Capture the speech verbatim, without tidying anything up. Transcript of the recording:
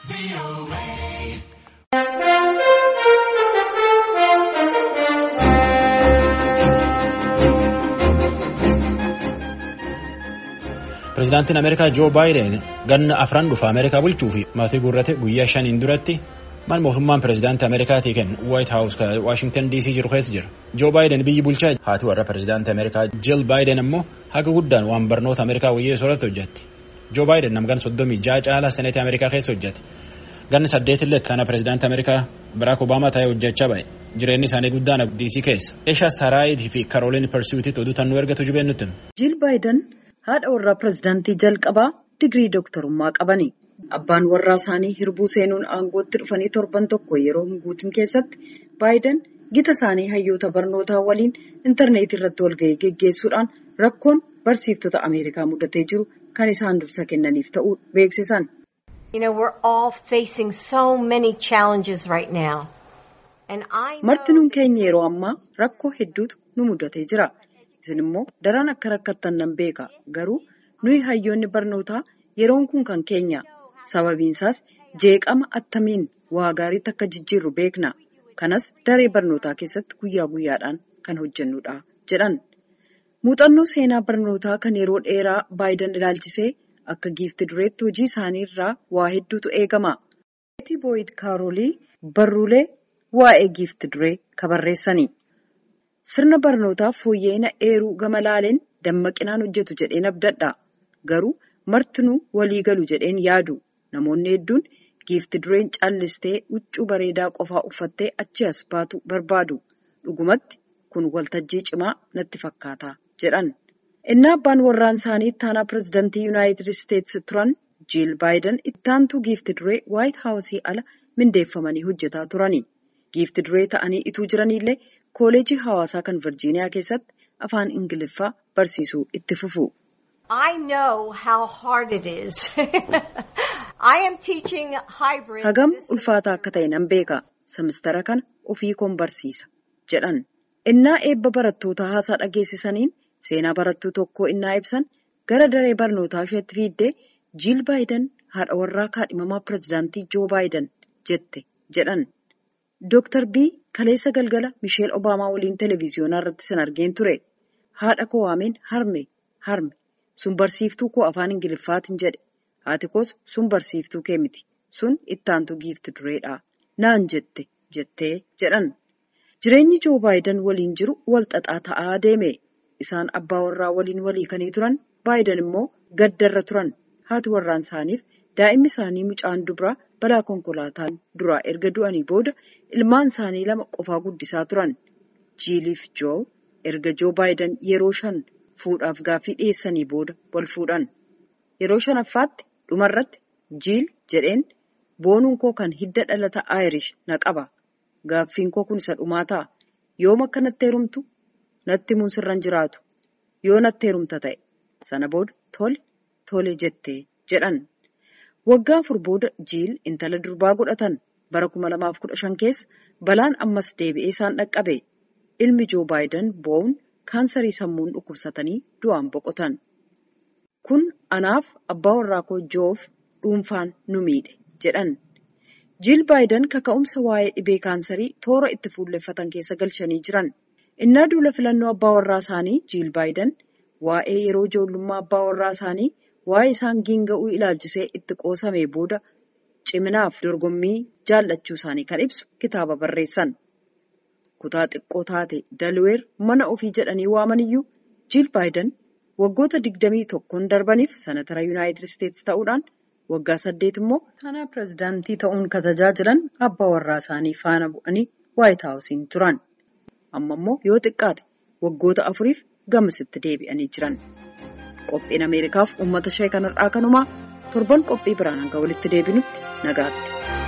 Pireezidaantiin Ameerikaa Joo Baayiden ganna afran dhufa Ameerikaa bulchuu fi maatii guurrate guyyaa shaniin duratti maal mootummaan pireezidaantii Ameerikaatii kennu White House ka Washington D C jiru keessa jira. Joo Baayiden biyyi bulchaa haati warra pireezidaantii Ameerikaa Jill Baayiden ammoo haga guddaan waan barnoota Ameerikaa wayyee soorata hojjetti. Joo Baayiden namgan soddomii ja'a caalaa seneetii Ameerikaa keessa hojjete. Ganna saddeet illee kana pireezidaantii Ameerikaa Barack Obama ta'ee hojjechaa ba'e. Jireenyi isaanii guddaan D C keessa. Eeshaa Saraayitii fi Karooliin Persiwiitii oduu nu ergatu jubeen nutti. Jill Baayiden haadha warraa pireezidaantii jalqabaa digirii dooktarummaa qabani. Abbaan warraa isaanii hirbuu seenuun aangootti dhufanii torban tokko yeroo hin guutin keessatti Baayiden gita isaanii hayyoota barnootaa waliin intarneetii irratti walgahii geggeessuudhaan rakkoon barsiiftota Ameerikaa mudatee jiru kan isaan dursa kennaniif ta'uu beeksisan. Martinuun keenya yeroo ammaa rakkoo hedduutu nu mudatee jira. Isin immoo daran akka rakkattan nan beeka. Garuu nuyi hayyoonni barnootaa yeroon kun kan keenya. Sababiinsaas jeeqama attamiin waa gaariitti akka jijjiirru beekna. Kanas daree barnootaa keessatti guyyaa guyyaadhaan kan hojjennudha jedhan. Muuxannoo seenaa barnootaa kan yeroo dheeraa Baayiden ilaalchisee akka giifti dureetti hojii isaanii irraa waa hedduutu eegama. Beetii Booyid Kaaroolii barruulee waa'ee giifti duree kabarreessani. Sirna barnootaaf fooyya'ina eeruu gama laaleen dammaqinaan hojjetu jedheen abdadha. Garuu martinuu walii galu jedheen yaadu. Namoonni hedduun giifti dureen callistee huccuu bareedaa qofaa uffattee achi as baatu barbaadu. Dhugumatti kun waltajjii cimaa natti fakkaata jedhan. Innaa abbaan warraan isaanii ittaanaa pireezidantii Yuunaayitid Isteetsi turan Jiil Baayiden ittaantuu giifti duree Waayit Haawusii ala mindeeffamanii hojjetaa turani. Giifti duree ta'anii ituu jiranillee Kooleejii hawaasaa kan Virjiiniyaa keessatti afaan Ingiliffaa barsiisuu itti fufu. Hagam ulfaataa akka ta'e nan beeka. Semistara kana ofii koon barsiisa jedhan. Innaa eebba barattootaa haasaa dhageessisaniin seenaa barattuu tokkoo innaa ibsan gara daree barnootaa isheetti fiiddee Jiil Baayiden haadha warraa kaadhimamaa pireezidaantii Joo Baayiden jette jedhan. Dooktar B kaleessa galgala Misheel Obaamaa waliin televiziyoonaa irratti sin argeen ture. Haadha koo waameen harme harme sun barsiiftuu koo afaan Ingiliffaatiin jedhe. Haati koos sun barsiiftuu kee miti. Sun ittaantuu giifti dureedha. Naan jette jettee jedhan. Jireenyi Joo Baayiden waliin jiru wal xaxaa ta'aa deeme. Isaan abbaa warraa waliin walii kanii turan. Baayiden immoo gaddarra turan. Haati warraan isaaniif daa'imni isaanii mucaan dubaraa balaa konkolaataan duraa erga du'anii booda ilmaan isaanii lama qofaa guddisaa turan. Jiiliif Joo erga Joo Baayiden yeroo shan fuudhaaf gaaffii dhiyeessanii booda wal fuudhan. Yeroo shanaffaatti dhumarratti Jiil jedheen boonuun koo kan hidda dhalata Aayirish na qaba. Gaaffiin koo kun isa dhumaa ta'a. Yoom akka natti heerumtu natti himuun sirran jiraatu. Yoo natti heerumta ta'e sana booda tole tole jettee jedhan. Waggaa afur booda Jiil intala durbaa godhatan. Bara kuma lamaaf kudha shan keessa balaan ammas deebi'ee isaan dhaqqabe. Ilmi Joo Baayiden Boon kaansarii sammuun dhukkubsatanii du'aan boqotan. Kun anaaf abbaa warraa koo Joof dhuunfaan nu miidhe jedhan. Jiil Baayiden kaka'umsa waa'ee dhibee kaansarii toora itti fuulleffatan keessa galchanii jiran. Innaa duula filannoo abbaa warraa isaanii Jiil Baayiden waa'ee yeroo ijoollummaa abbaa warraa isaanii waa'ee isaan giinga'uu ilaalchisee itti qoosamee booda ciminaaf dorgommii jaallachuu isaanii kan ibsu kitaaba barreessan. Kutaa xiqqoo taate Dalweer mana ofii jedhanii waamaniyyuu Jiil Baayiden waggoota digdamii tokkoon darbaniif senatara Yuunaayitid Isteetsi ta'uudhaan waggaa saddeet immoo ittaanaa pireezidaantii ta'uun kan tajaajilan abbaa warraa isaanii faana bu'anii Waayit Haawusiin turan. Amma immoo yoo xiqqaate waggoota afuriif gamasitti deebi'anii jiran. Qophiin Ameerikaaf uummata ishee kanarraa kanumaa torban qophii biraan hanga walitti deebinutti nagaatti.